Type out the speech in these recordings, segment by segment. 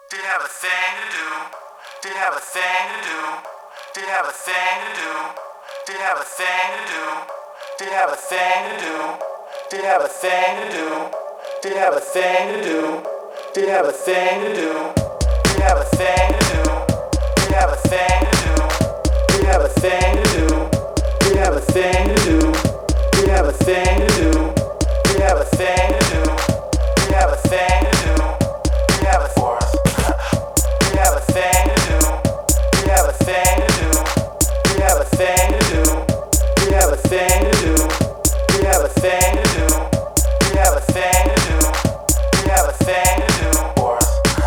Didn't have a thing to do. Didn't have a thing to do. Didn't have a thing to do. Didn't have a thing to do. Didn't have a thing to do. Didn't have a thing to do. Didn't have a thing to do. Didn't have a thing to do. Didn't have a thing to do. Didn't have a thing to do. Didn't have a thing to do. Didn't have a thing to do. Didn't have a thing to do. Didn't have a thing to do. Didn't have a thing to do. Didn't have a force. Didn't have a thing to do. Didn't have a thing to do. Didn't have a thing to do. Didn't have a thing to do. Didn't have a thing to do. Didn't have a thing to do. Didn't have a thing to do. Force.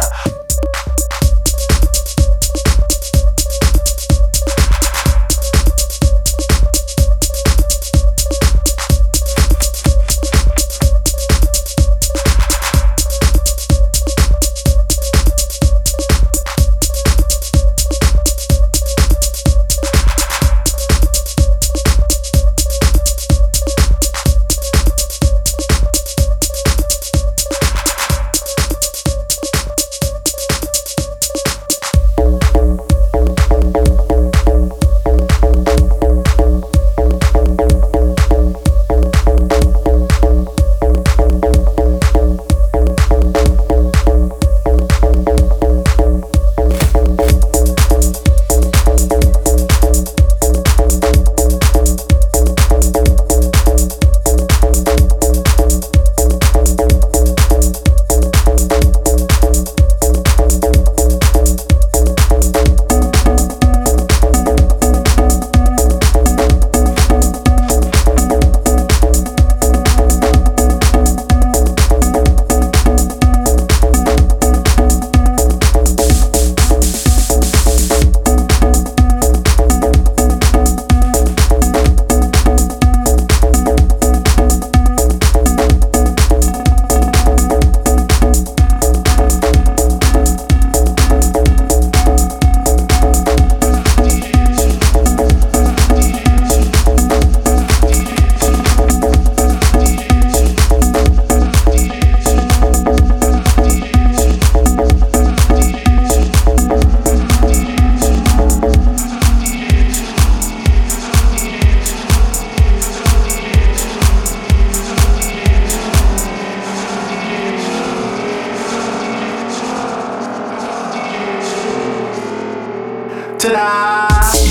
Ta-da!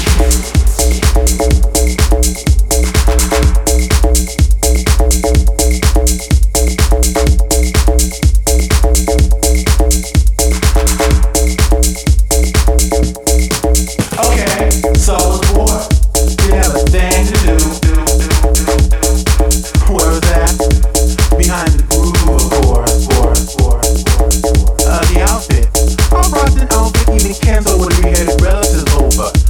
Okay, so I was bored. Didn't have a thing to do. Where was that? Behind the groove, of course. The outfit. I brought an outfit, even canceled with three-headed relatives over.